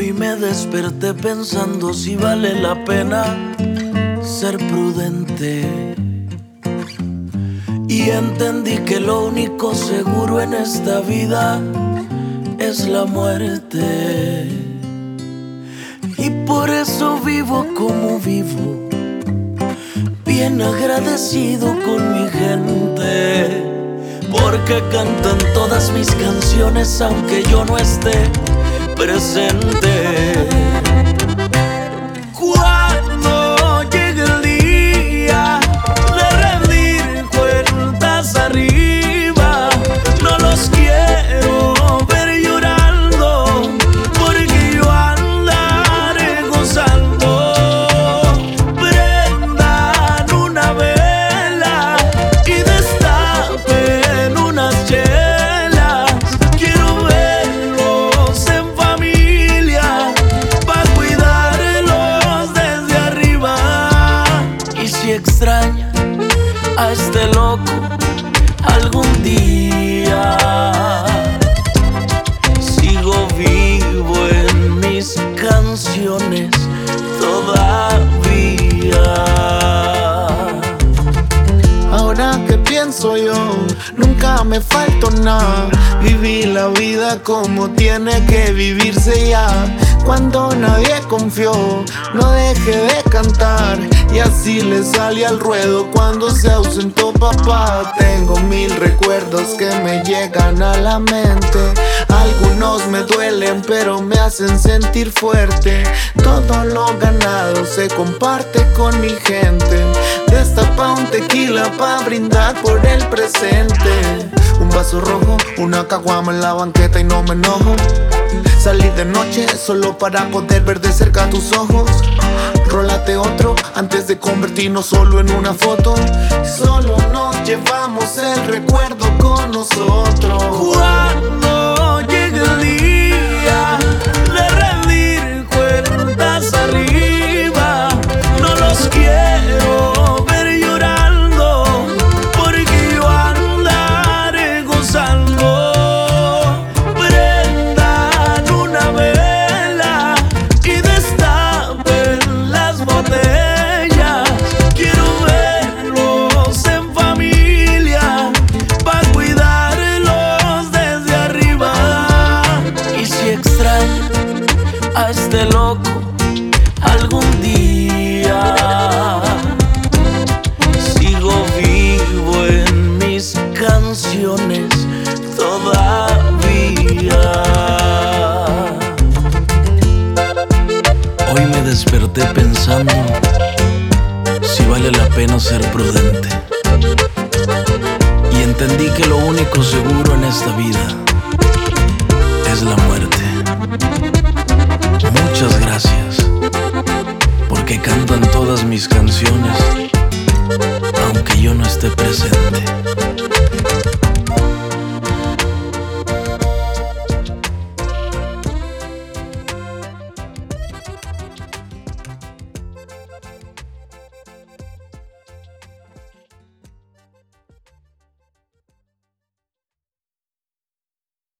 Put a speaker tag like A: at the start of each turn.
A: Hoy me desperté pensando si vale la pena ser prudente, y entendí que lo único seguro en esta vida es la muerte. Y por eso vivo como vivo, bien agradecido con mi gente, porque cantan todas mis canciones aunque yo no esté presente. Cuando llegue el día de rendir cuentas arriba, no los quiero ver llorando, porque yo andaré gozando. Prendan una vela y destapen unas chelas. Quiero verlos en familia pa' cuidarlos desde arriba. Y si extraña a este loco algún día, sigo vivo en mis canciones todavía.
B: Ahora que pienso yo, nunca me faltó nada. Viví la vida como tiene que vivirse ya. Cuando nadie confió, no dejé de cantar, y así le salí al ruedo cuando se ausentó papá. Tengo mil recuerdos que me llegan a la mente. Algunos me duelen pero me hacen sentir fuerte. Todo lo ganado se comparte con mi gente. Destapa un tequila pa' brindar por el presente. Un vaso rojo, una caguama en la banqueta y no me enojo. Salí de noche solo para poder ver de cerca tus ojos. Rólate otro antes de convertirnos solo en una foto. Solo nos llevamos el recuerdo con nosotros.
A: Cuando llegue el día de rendir cuentas arriba, no los quiero ver llorando, porque yo andaré gozando. Prendan una vela y destapen las botellas. Quiero verlos en familia pa' cuidarlos desde arriba. Y si extraña a este loco algún día, sigo vivo en mis canciones todavía. Hoy me desperté pensando si vale la pena ser prudente, y entendí que lo único seguro en esta vida es la muerte. Muchas gracias, porque cantan todas mis canciones aunque yo no esté presente.